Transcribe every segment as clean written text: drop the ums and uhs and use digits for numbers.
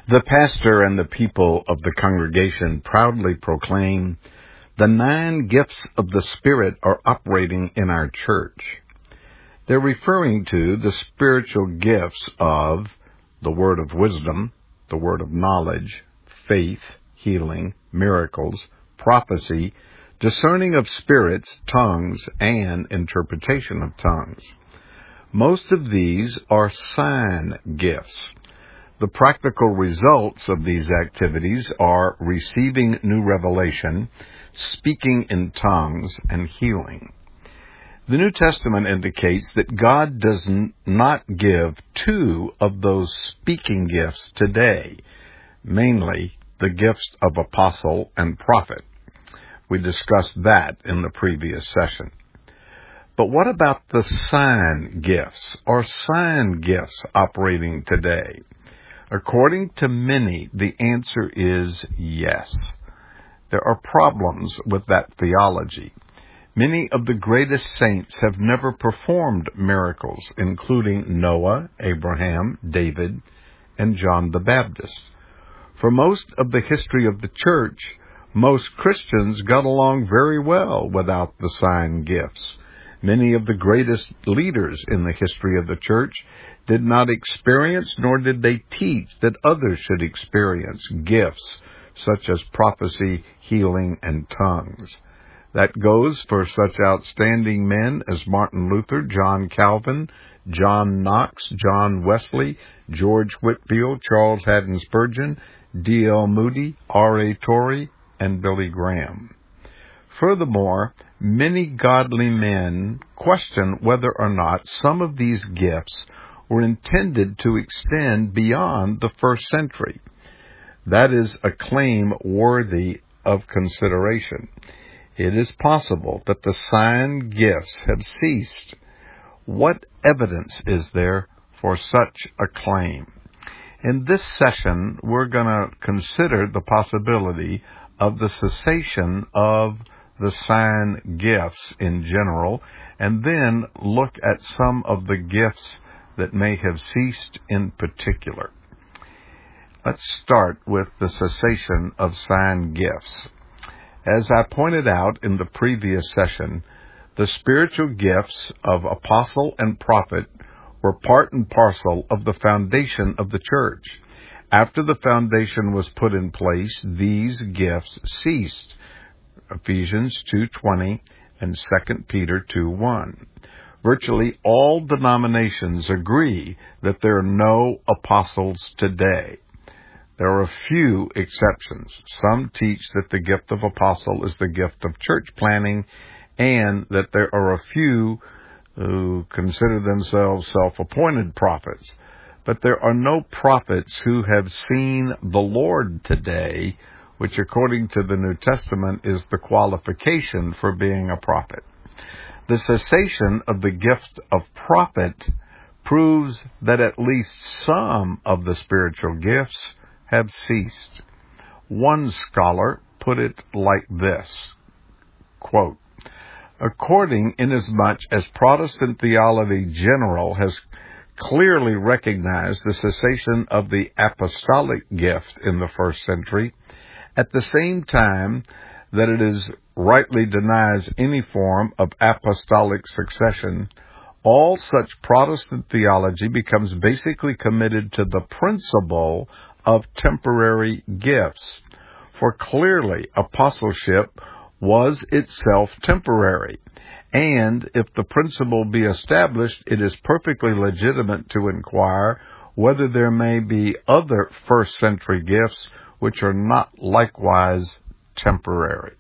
The pastor and the people of the congregation proudly proclaim, "The 9 gifts of the Spirit are operating in our church." They're referring to the spiritual gifts of the word of wisdom, the word of knowledge, faith, healing, miracles, prophecy, discerning of spirits, tongues, and interpretation of tongues. Most of these are sign gifts. The practical results of these activities are receiving new revelation, speaking in tongues, and healing. The New Testament indicates that God does not give 2 of those speaking gifts today, mainly the gifts of apostle and prophet. We discussed that in the previous session. But what about the sign gifts? Are sign gifts operating today? According to many, the answer is yes. There are problems with that theology. Many of the greatest saints have never performed miracles, including Noah, Abraham, David, and John the Baptist. For most of the history of the church, most Christians got along very well without the sign gifts. Many of the greatest leaders in the history of the church did not experience, nor did they teach, that others should experience gifts such as prophecy, healing, and tongues. That goes for such outstanding men as Martin Luther, John Calvin, John Knox, John Wesley, George Whitefield, Charles Haddon Spurgeon, D.L. Moody, R.A. Torrey, and Billy Graham. Furthermore, many godly men question whether or not some of these gifts were intended to extend beyond the first century. That is a claim worthy of consideration. It is possible that the sign gifts have ceased. What evidence is there for such a claim? In this session, we're going to consider the possibility of the cessation of the sign gifts in general, and then look at some of the gifts that may have ceased in particular. Let's start with the cessation of sign gifts. As I pointed out in the previous session, the spiritual gifts of apostle and prophet were part and parcel of the foundation of the church. After the foundation was put in place, these gifts ceased. Ephesians 2:20 and 2 Peter 2:1. Virtually all denominations agree that there are no apostles today. There are a few exceptions. Some teach that the gift of apostle is the gift of church planning, and that there are a few who consider themselves self-appointed prophets. But there are no prophets who have seen the Lord today, which according to the New Testament is the qualification for being a prophet. The cessation of the gift of prophet proves that at least some of the spiritual gifts have ceased. One scholar put it like this, quote, "According inasmuch as Protestant theology general has clearly recognized the cessation of the apostolic gift in the first century, at the same time that it is rightly denies any form of apostolic succession, all such Protestant theology becomes basically committed to the principle of temporary gifts. For clearly, apostleship was itself temporary, and if the principle be established, it is perfectly legitimate to inquire whether there may be other first-century gifts which are not likewise temporary."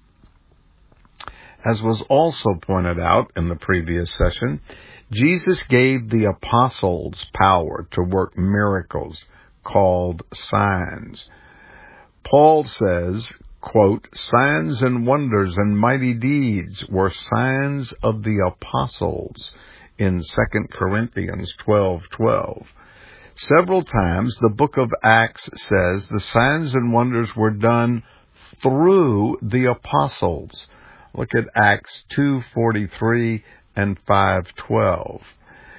As was also pointed out in the previous session, Jesus gave the apostles power to work miracles called signs. Paul says, quote, "Signs and wonders and mighty deeds were signs of the apostles," in 2 Corinthians 12:12. Several times the book of Acts says the signs and wonders were done through the apostles. Look at Acts 2:43 and 5:12.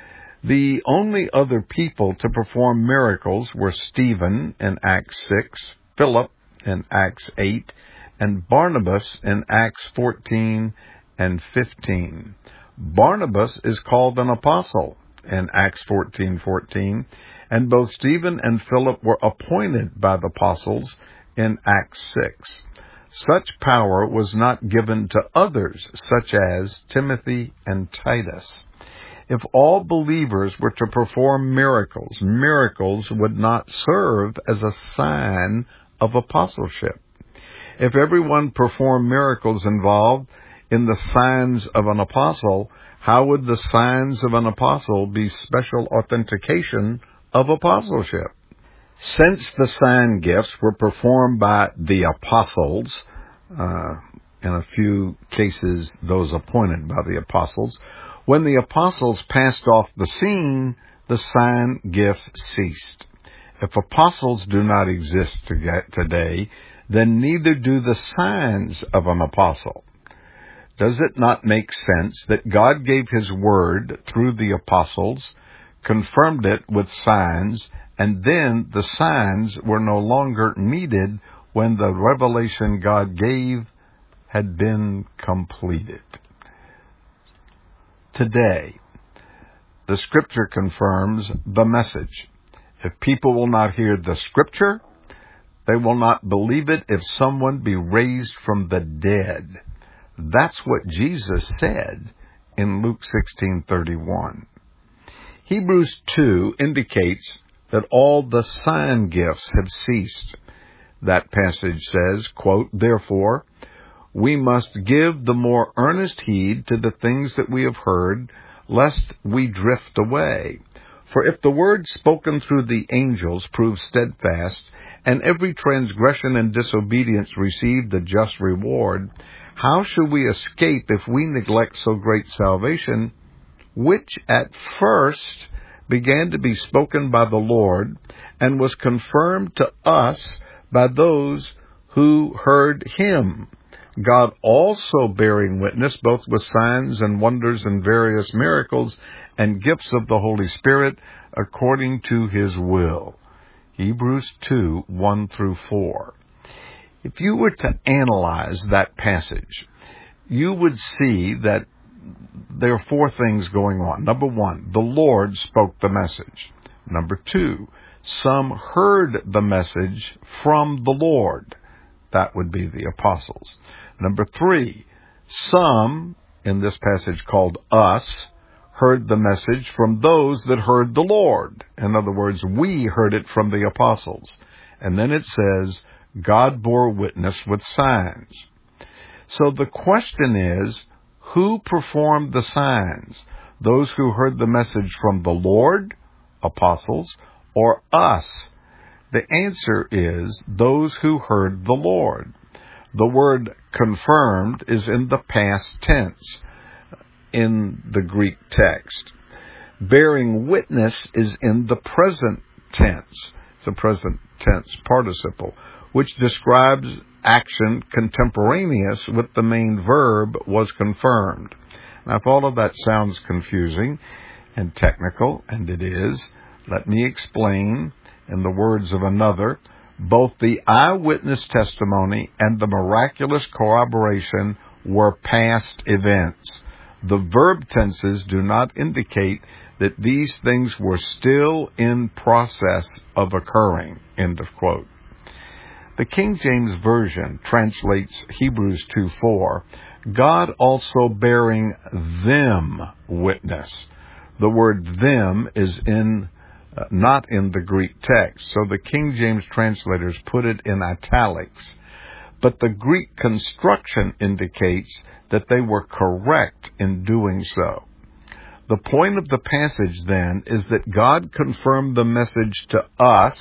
The only other people to perform miracles were Stephen in Acts 6, Philip in Acts 8, and Barnabas in Acts 14 and 15. Barnabas is called an apostle in Acts 14:14, and both Stephen and Philip were appointed by the apostles in Acts 6. Such power was not given to others, such as Timothy and Titus. If all believers were to perform miracles, miracles would not serve as a sign of apostleship. If everyone performed miracles involved in the signs of an apostle, how would the signs of an apostle be special authentication of apostleship? Since the sign gifts were performed by the apostles, in a few cases those appointed by the apostles, when the apostles passed off the scene, the sign gifts ceased. If apostles do not exist today, then neither do the signs of an apostle. Does it not make sense that God gave His word through the apostles, confirmed it with signs, and then the signs were no longer needed when the revelation God gave had been completed? Today, the Scripture confirms the message. If people will not hear the Scripture, they will not believe it if someone be raised from the dead. That's what Jesus said in Luke 16:31. Hebrews 2 indicates that all the sign gifts have ceased. That passage says, quote, "Therefore, we must give the more earnest heed to the things that we have heard, lest we drift away. For if the word spoken through the angels proved steadfast, and every transgression and disobedience received a just reward, how shall we escape if we neglect so great salvation, which at first began to be spoken by the Lord, and was confirmed to us by those who heard Him, God also bearing witness both with signs and wonders and various miracles and gifts of the Holy Spirit according to His will." Hebrews 2, 1 through 4. If you were to analyze that passage, you would see that there are four things going on. Number one, the Lord spoke the message. Number two, some heard the message from the Lord. That would be the apostles. Number three, some, in this passage called us, heard the message from those that heard the Lord. In other words, we heard it from the apostles. And then it says, God bore witness with signs. So the question is, who performed the signs? Those who heard the message from the Lord, apostles, or us? The answer is those who heard the Lord. The word confirmed is in the past tense in the Greek text. Bearing witness is in the present tense. It's a present tense participle, which describes action contemporaneous with the main verb was confirmed. Now, if all of that sounds confusing and technical, and it is, let me explain in the words of another. Both the eyewitness testimony and the miraculous corroboration were past events. The verb tenses do not indicate that these things were still in process of occurring. End of quote. The King James Version translates Hebrews 2:4, God also bearing them witness. The word them is not in the Greek text, so the King James translators put it in italics. But the Greek construction indicates that they were correct in doing so. The point of the passage, then, is that God confirmed the message to us,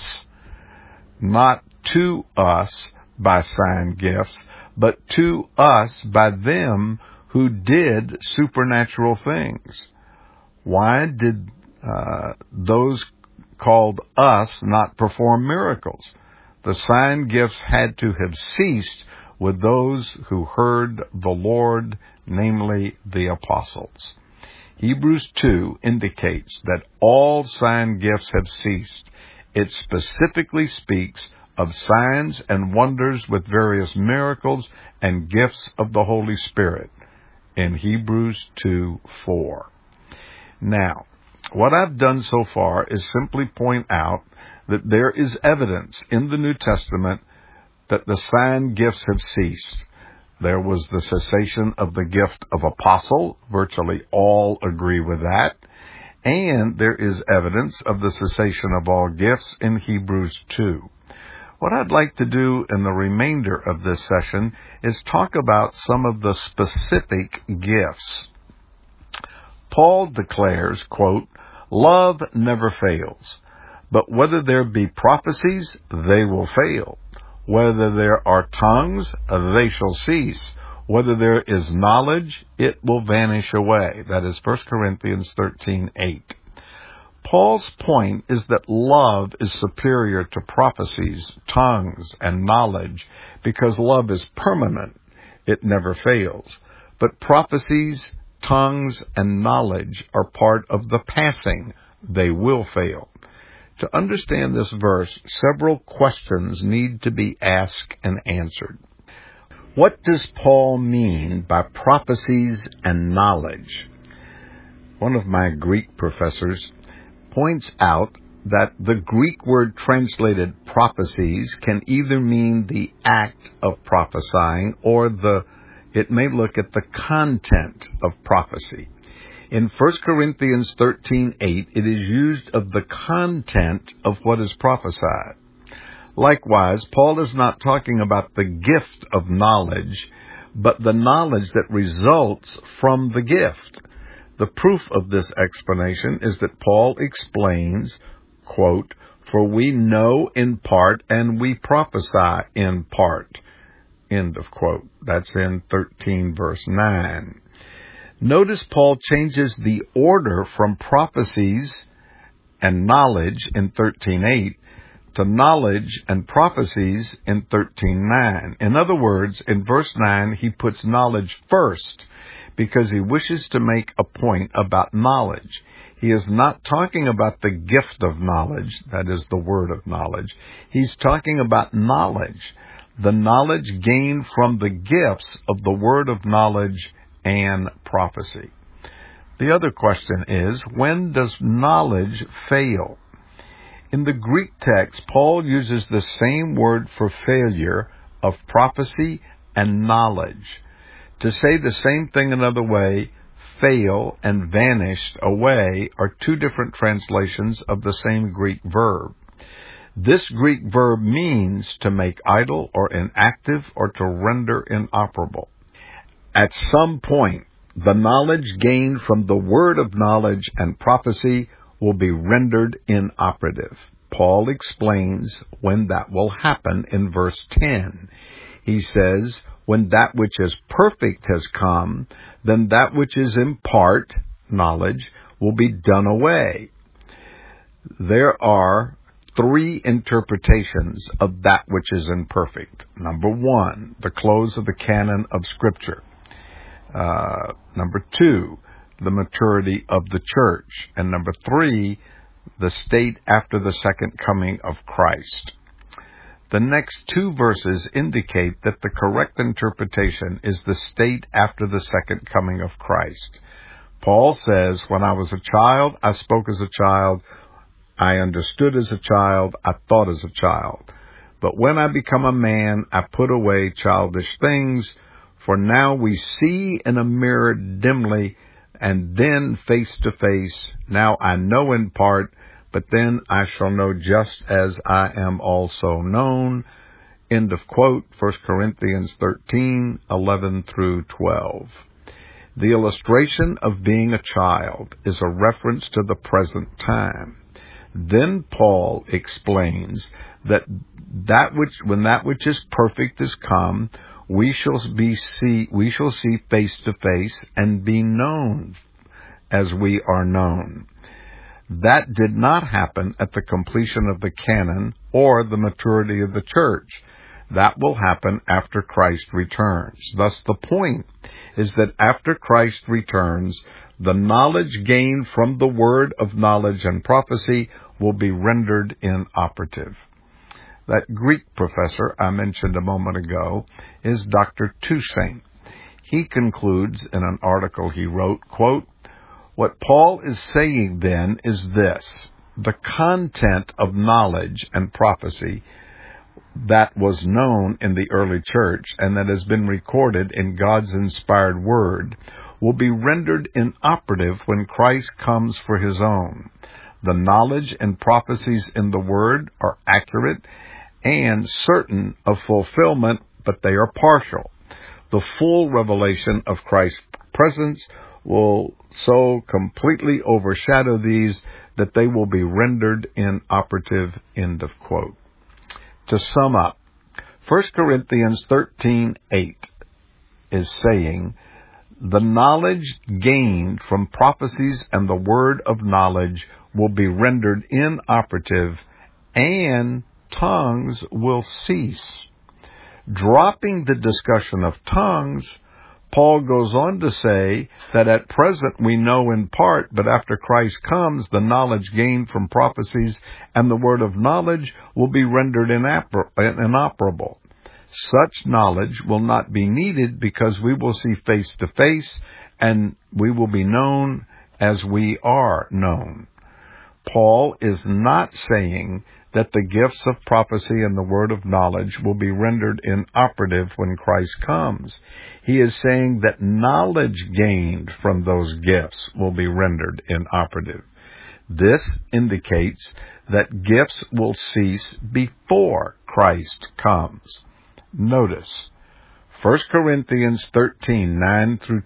not to us by sign gifts, but to us by them who did supernatural things. Why did those called us not perform miracles? The sign gifts had to have ceased with those who heard the Lord, namely the apostles. Hebrews 2 indicates that all sign gifts have ceased. It specifically speaks of signs and wonders with various miracles and gifts of the Holy Spirit in Hebrews 2:4. Now, what I've done so far is simply point out that there is evidence in the New Testament that the sign gifts have ceased. There was the cessation of the gift of apostle. Virtually all agree with that. And there is evidence of the cessation of all gifts in Hebrews 2. What I'd like to do in the remainder of this session is talk about some of the specific gifts. Paul declares, quote, "Love never fails, but whether there be prophecies, they will fail. Whether there are tongues, they shall cease. Whether there is knowledge, it will vanish away." That is 1 Corinthians 13:8. Paul's point is that love is superior to prophecies, tongues, and knowledge because love is permanent. It never fails. But prophecies, tongues, and knowledge are part of the passing. They will fail. To understand this verse, several questions need to be asked and answered. What does Paul mean by prophecies and knowledge? One of my Greek professors points out that the Greek word translated prophecies can either mean the act of prophesying or it may look at the content of prophecy. In 1 Corinthians 13:8, it is used of the content of what is prophesied. Likewise, Paul is not talking about the gift of knowledge, but the knowledge that results from the gift. The proof of this explanation is that Paul explains, quote, "For we know in part and we prophesy in part." End of quote. That's in 13 verse 9. Notice Paul changes the order from prophecies and knowledge in 13:8 to knowledge and prophecies in 13:9. In other words, in verse 9, he puts knowledge first because he wishes to make a point about knowledge. He is not talking about the gift of knowledge, that is the word of knowledge. He's talking about knowledge, the knowledge gained from the gifts of the word of knowledge and prophecy. The other question is, when does knowledge fail? In the Greek text, Paul uses the same word for failure of prophecy and knowledge. To say the same thing another way, fail and vanished away, are two different translations of the same Greek verb. This Greek verb means to make idle or inactive or to render inoperable. At some point, the knowledge gained from the word of knowledge and prophecy will be rendered inoperative. Paul explains when that will happen in verse 10. He says, "When that which is perfect has come, then that which is in part, knowledge, will be done away." There are three interpretations of that which is imperfect. Number one, the close of the canon of Scripture. Number two, the maturity of the church. And number three, the state after the second coming of Christ. The next two verses indicate that the correct interpretation is the state after the second coming of Christ. Paul says, "When I was a child, I spoke as a child. I understood as a child. I thought as a child. But when I become a man, I put away childish things. For now we see in a mirror dimly, and then face to face. Now I know in part, but then I shall know just as I am also known." End of quote, 1 Corinthians 13:11 through 12. The illustration of being a child is a reference to the present time. Then Paul explains that when that which is perfect is come, we shall see face to face and be known as we are known. That did not happen at the completion of the canon or the maturity of the church. That will happen after Christ returns. Thus, the point is that after Christ returns, the knowledge gained from the word of knowledge and prophecy will be rendered inoperative. That Greek professor I mentioned a moment ago is Dr. Toussaint. He concludes in an article he wrote, quote, "What Paul is saying then is this: the content of knowledge and prophecy that was known in the early church and that has been recorded in God's inspired word will be rendered inoperative when Christ comes for his own. The knowledge and prophecies in the word are accurate and certain of fulfillment, but they are partial. The full revelation of Christ's presence will so completely overshadow these that they will be rendered inoperative." End of quote. To sum up, 1 Corinthians 13:8 is saying, the knowledge gained from prophecies and the word of knowledge will be rendered inoperative, and tongues will cease. Dropping the discussion of tongues, Paul goes on to say that at present we know in part, but after Christ comes, the knowledge gained from prophecies and the word of knowledge will be rendered inoperable. Such knowledge will not be needed because we will see face to face and we will be known as we are known. Paul is not saying that the gifts of prophecy and the word of knowledge will be rendered inoperative when Christ comes. He is saying that knowledge gained from those gifts will be rendered inoperative. This indicates that gifts will cease before Christ comes. Notice, 1 Corinthians 13, 9 through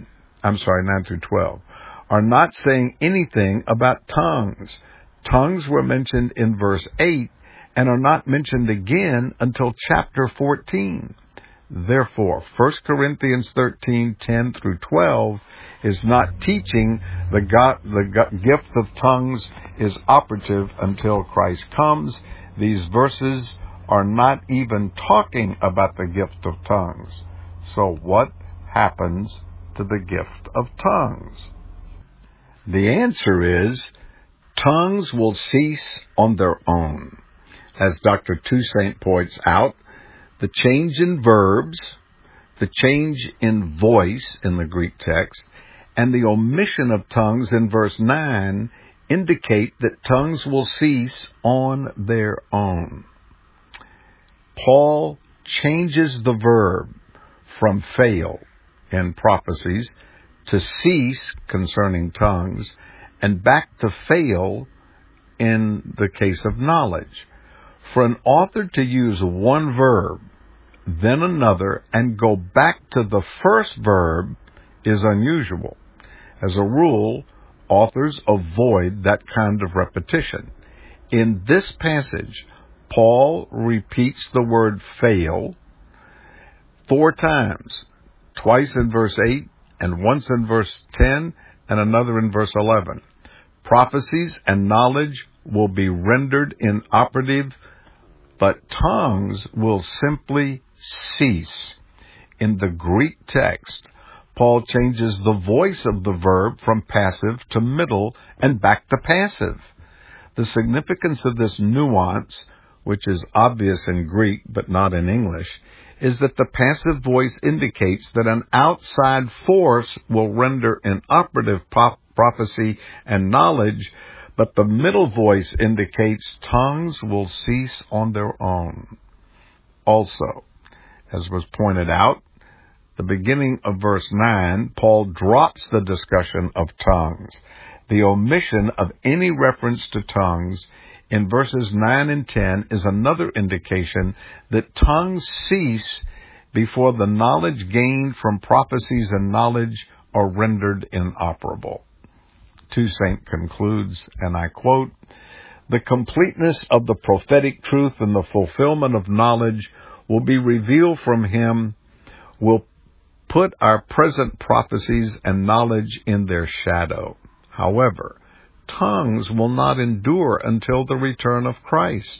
12, are not saying anything about tongues. Tongues were mentioned in verse 8 and are not mentioned again until chapter 14. Therefore, 1 Corinthians 13, 10 through 12 is not teaching the gift of tongues is operative until Christ comes. These verses are not even talking about the gift of tongues. So what happens to the gift of tongues? The answer is, tongues will cease on their own. As Dr. Toussaint points out, the change in verbs, the change in voice in the Greek text, and the omission of tongues in verse 9 indicate that tongues will cease on their own. Paul changes the verb from fail in prophecies to cease concerning tongues, and back to fail in the case of knowledge. For an author to use one verb, then another, and go back to the first verb is unusual. As a rule, authors avoid that kind of repetition. In this passage, Paul repeats the word fail 4 times, twice in verse 8, and once in verse 10, and another in verse 11. Prophecies and knowledge will be rendered inoperative, but tongues will simply cease. In the Greek text, Paul changes the voice of the verb from passive to middle and back to passive. The significance of this nuance, which is obvious in Greek but not in English, is that the passive voice indicates that an outside force will render inoperative prophecy and knowledge, but the middle voice indicates tongues will cease on their own. Also, as was pointed out, the beginning of verse 9, Paul drops the discussion of tongues. The omission of any reference to tongues in verses 9 and 10 is another indication that tongues cease before the knowledge gained from prophecies and knowledge are rendered inoperable. Toussaint concludes, and I quote, "The completeness of the prophetic truth and the fulfillment of knowledge will be revealed from him, will put our present prophecies and knowledge in their shadow. However, tongues will not endure until the return of Christ.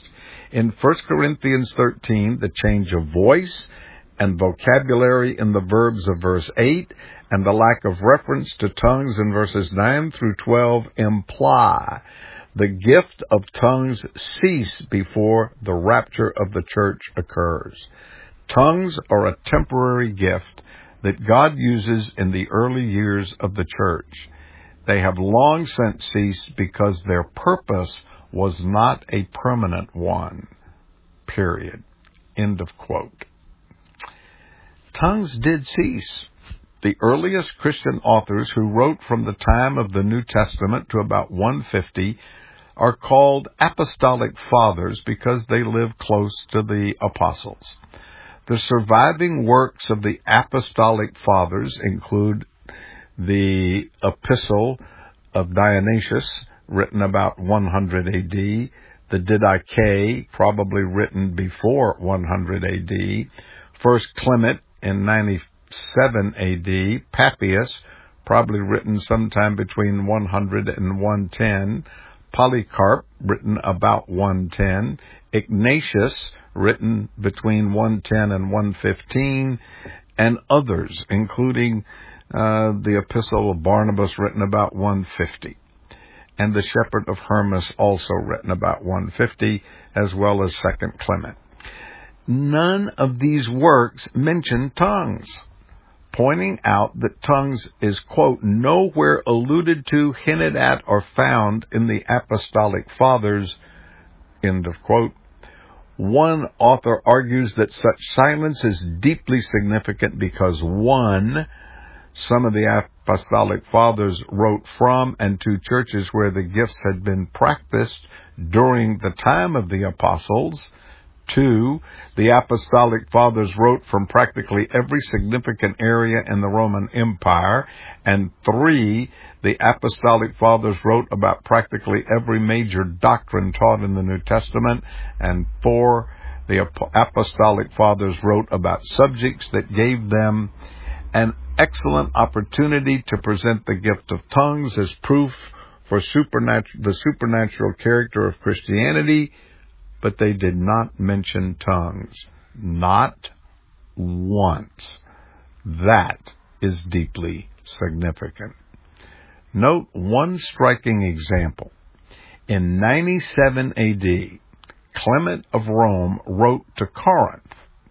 In 1 Corinthians 13, the change of voice and vocabulary in the verbs of verse 8 and the lack of reference to tongues in verses 9 through 12 imply the gift of tongues cease before the rapture of the church occurs. Tongues are a temporary gift that God uses in the early years of the church. They have long since ceased because their purpose was not a permanent one. Period. End of quote. Tongues did cease. The earliest Christian authors who wrote from the time of the New Testament to about 150 are called apostolic fathers because they lived close to the apostles. The surviving works of the apostolic fathers include the Epistle of Dionysius, written about 100 A.D., the Didache, probably written before 100 A.D., First Clement in 97 A.D., Papias, probably written sometime between 100 and 110, Polycarp, written about 110, Ignatius, written between 110 and 115, and others, including the Epistle of Barnabas, written about 150, and the Shepherd of Hermas, also written about 150, as well as Second Clement. None of these works mention tongues, pointing out that tongues is, quote, nowhere alluded to, hinted at, or found in the apostolic fathers, end of quote. One author argues that such silence is deeply significant because, one, some of the apostolic fathers wrote from and to churches where the gifts had been practiced during the time of the apostles. 2, the apostolic fathers wrote from practically every significant area in the Roman Empire. And 3, the apostolic fathers wrote about practically every major doctrine taught in the New Testament. And 4, the apostolic fathers wrote about subjects that gave them an excellent opportunity to present the gift of tongues as proof for the supernatural character of Christianity, but they did not mention tongues. Not once. That is deeply significant. Note one striking example. In 97 A.D., Clement of Rome wrote to Corinth.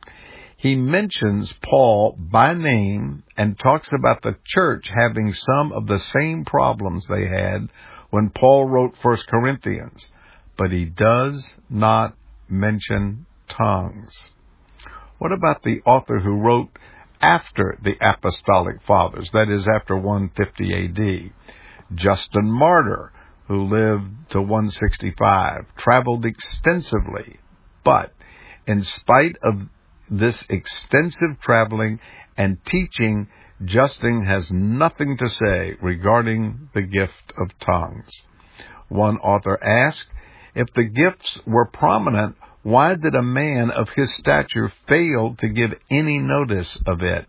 He mentions Paul by name and talks about the church having some of the same problems they had when Paul wrote 1 Corinthians. But he does not mention tongues. What about the author who wrote after the apostolic fathers, that is, after 150 A.D.? Justin Martyr, who lived to 165, traveled extensively, but in spite of this extensive traveling and teaching, Justin has nothing to say regarding the gift of tongues. One author asked, if the gifts were prominent, why did a man of his stature fail to give any notice of it?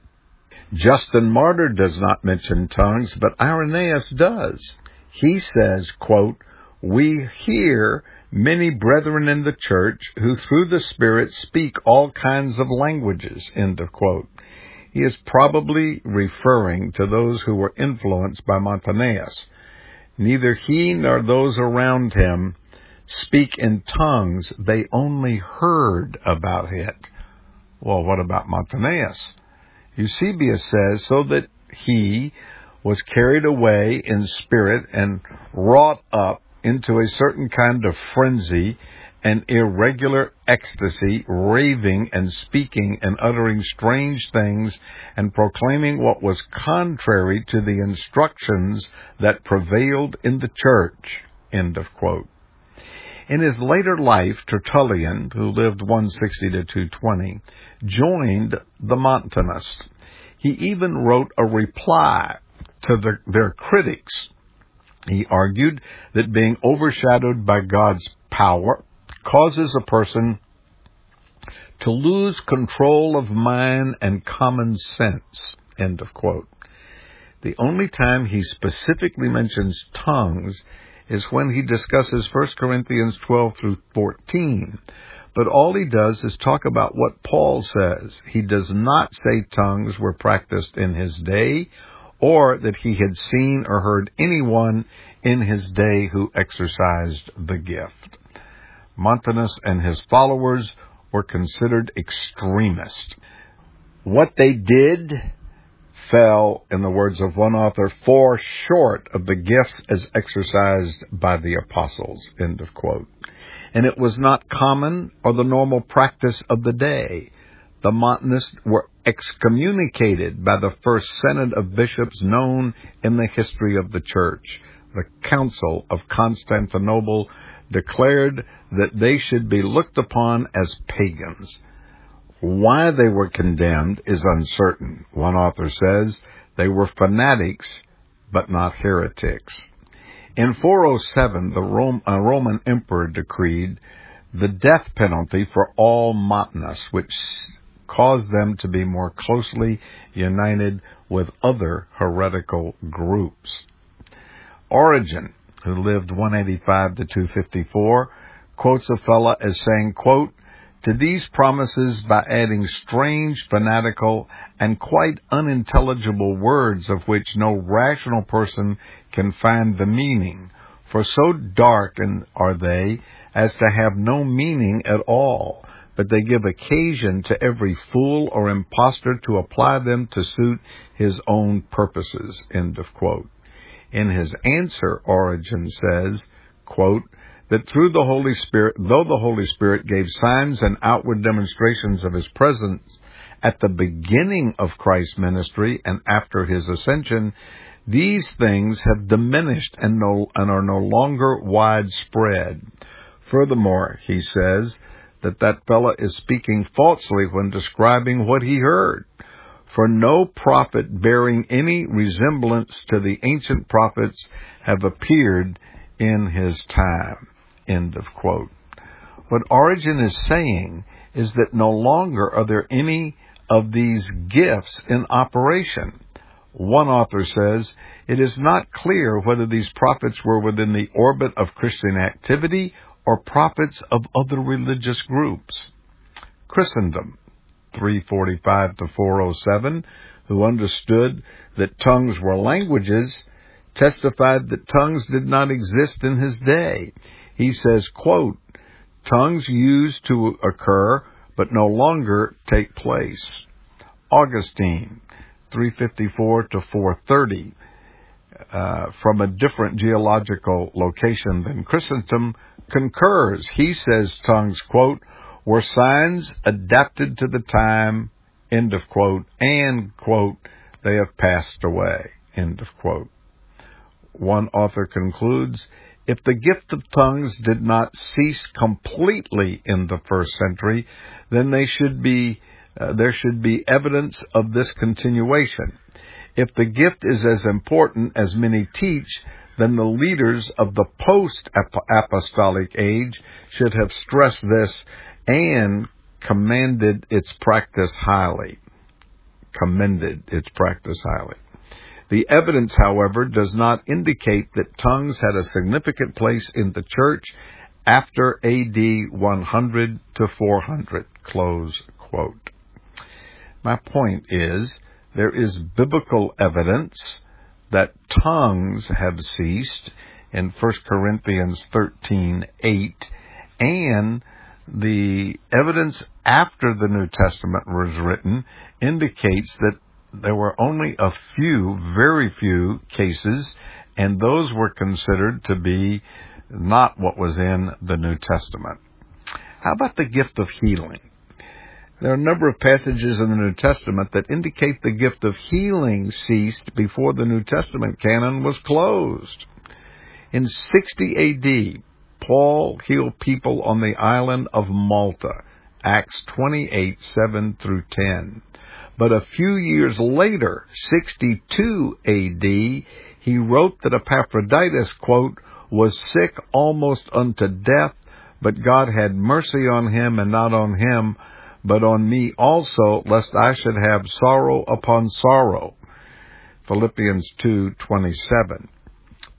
Justin Martyr does not mention tongues, but Irenaeus does. He says, quote, we hear many brethren in the church who through the Spirit speak all kinds of languages, end of quote. He is probably referring to those who were influenced by Montanus. Neither he nor those around him speak in tongues, they only heard about it. Well, what about Montanus? Eusebius says, so that he was carried away in spirit and wrought up into a certain kind of frenzy and irregular ecstasy, raving and speaking and uttering strange things and proclaiming what was contrary to the instructions that prevailed in the church, end of quote. In his later life, Tertullian, who lived 160 to 220, joined the Montanists. He even wrote a reply to their critics. He argued that being overshadowed by God's power causes a person to lose control of mind and common sense, end of quote. The only time he specifically mentions tongues is when he discusses 1 Corinthians 12 through 14. But all he does is talk about what Paul says. He does not say tongues were practiced in his day, or that he had seen or heard anyone in his day who exercised the gift. Montanus and his followers were considered extremists. What they did fell, in the words of one author, far short of the gifts as exercised by the apostles, end of quote. And it was not common or the normal practice of the day. The Montanists were excommunicated by the first synod of bishops known in the history of the church. The Council of Constantinople declared that they should be looked upon as pagans. Why they were condemned is uncertain. One author says they were fanatics, but not heretics. In 407, the Roman emperor decreed the death penalty for all Montanists, which caused them to be more closely united with other heretical groups. Origen, who lived 185 to 254, quotes a fellow as saying, quote, "To these promises, by adding strange, fanatical, and quite unintelligible words of which no rational person can find the meaning, for so dark are they as to have no meaning at all, but they give occasion to every fool or impostor to apply them to suit his own purposes," end of quote. In his answer, Origen says, quote, that through the Holy Spirit, though the Holy Spirit gave signs and outward demonstrations of his presence at the beginning of Christ's ministry and after his ascension, these things have diminished and are no longer widespread. Furthermore, he says that fellow is speaking falsely when describing what he heard. For no prophet bearing any resemblance to the ancient prophets have appeared in his time. End of quote. What Origen is saying is that no longer are there any of these gifts in operation. One author says, it is not clear whether these prophets were within the orbit of Christian activity or prophets of other religious groups. Chrysostom, 345 to 407, who understood that tongues were languages, testified that tongues did not exist in his day. He says, quote, "Tongues used to occur, but no longer take place." Augustine, 354 to 430, from a different geological location than Chrysostom, concurs. He says tongues, quote, "were signs adapted to the time," end of quote, and, quote, "they have passed away," end of quote. One author concludes, if the gift of tongues did not cease completely in the first century, then there should be evidence of this continuation. If the gift is as important as many teach, then the leaders of the post-apostolic age should have stressed this and commended its practice highly. The evidence, however, does not indicate that tongues had a significant place in the church after AD 100 to 400, close quote. My point is, there is biblical evidence that tongues have ceased in 1 Corinthians 13:8, and the evidence after the New Testament was written indicates that there were only a few, very few cases, and those were considered to be not what was in the New Testament. How about the gift of healing? There are a number of passages in the New Testament that indicate the gift of healing ceased before the New Testament canon was closed. In 60 A.D., Paul healed people on the island of Malta, Acts 28:7 through 10. But a few years later, 62 A.D., he wrote that Epaphroditus, quote, "was sick almost unto death, but God had mercy on him, and not on him, but on me also, lest I should have sorrow upon sorrow." Philippians 2:27.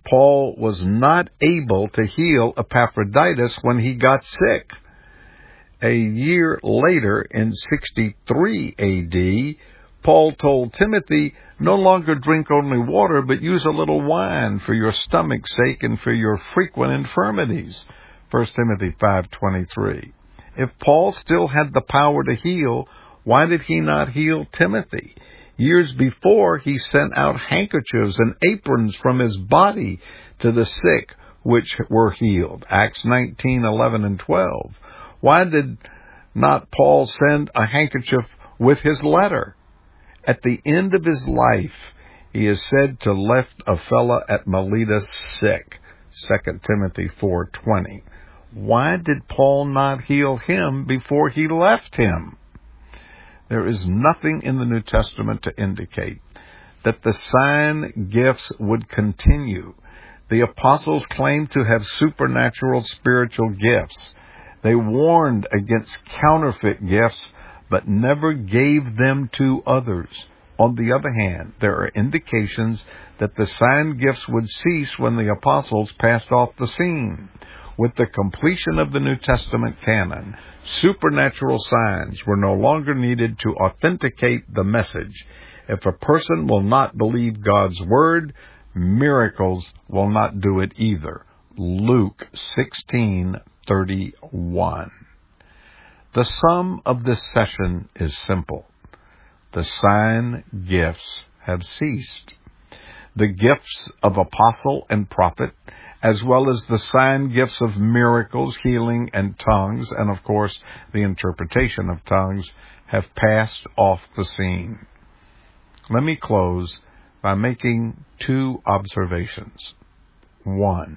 Paul was not able to heal Epaphroditus when he got sick. A year later, in 63 A.D., Paul told Timothy, "No longer drink only water, but use a little wine for your stomach's sake and for your frequent infirmities." 1 Timothy 5:23. If Paul still had the power to heal, why did he not heal Timothy? Years before, he sent out handkerchiefs and aprons from his body to the sick, which were healed. Acts 19:11 and 12. Why did not Paul send a handkerchief with his letter? At the end of his life, he is said to lift a fellow at Miletus sick. 2 Timothy 4:20. Why did Paul not heal him before he left him? There is nothing in the New Testament to indicate that the sign gifts would continue. The apostles claimed to have supernatural spiritual gifts. They warned against counterfeit gifts, but never gave them to others. On the other hand, there are indications that the sign gifts would cease when the apostles passed off the scene. With the completion of the New Testament canon, supernatural signs were no longer needed to authenticate the message. If a person will not believe God's word, miracles will not do it either. Luke 16:31. The sum of this session is simple. The sign gifts have ceased. The gifts of apostle and prophet, as well as the sign gifts of miracles, healing, and tongues, and of course the interpretation of tongues, have passed off the scene. Let me close by making two observations. One,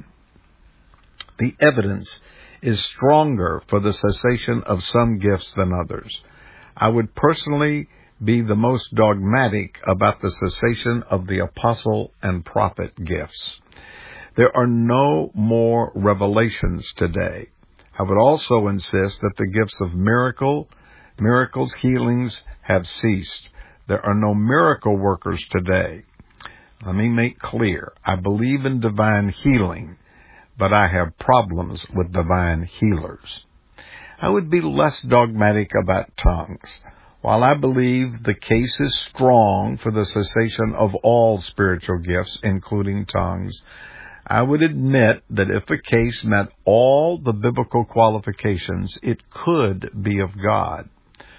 the evidence is stronger for the cessation of some gifts than others. I would personally be the most dogmatic about the cessation of the apostle and prophet gifts. There are no more revelations today. I would also insist that the gifts of miracles, healings have ceased. There are no miracle workers today. Let me make clear, I believe in divine healing, but I have problems with divine healers. I would be less dogmatic about tongues. While I believe the case is strong for the cessation of all spiritual gifts, including tongues, I would admit that if a case met all the biblical qualifications, it could be of God.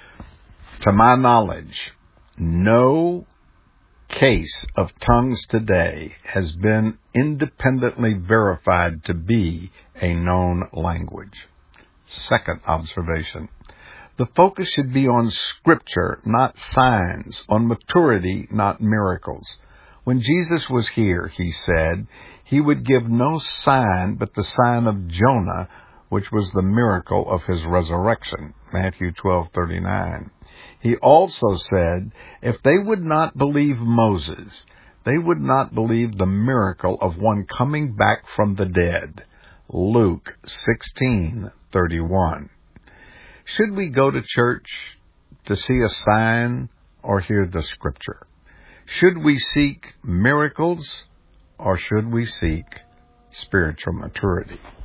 To my knowledge, no case of tongues today has been independently verified to be a known language. Second observation. The focus should be on Scripture, not signs, on maturity, not miracles. When Jesus was here, he said, he would give no sign but the sign of Jonah, which was the miracle of his resurrection. Matthew 12:39. He also said, if they would not believe Moses, they would not believe the miracle of one coming back from the dead. Luke 16:31. Should we go to church to see a sign or hear the Scripture? Should we seek miracles or should we seek spiritual maturity?